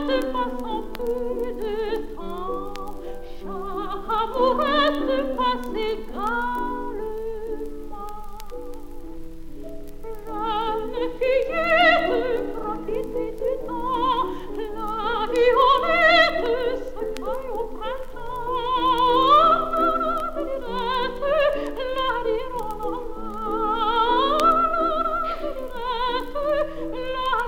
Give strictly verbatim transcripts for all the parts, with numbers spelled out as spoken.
amourette passant peu de temps, chaque amourette passe également. Jeune fillette, profitez du temps, la violette se caille au printemps. La dirette, la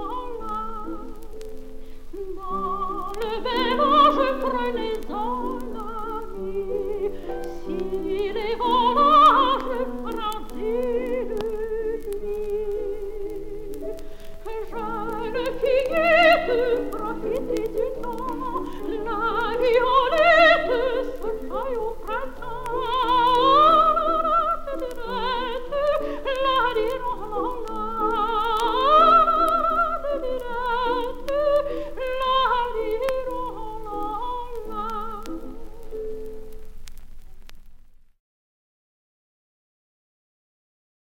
dirette, dans le village prenez-en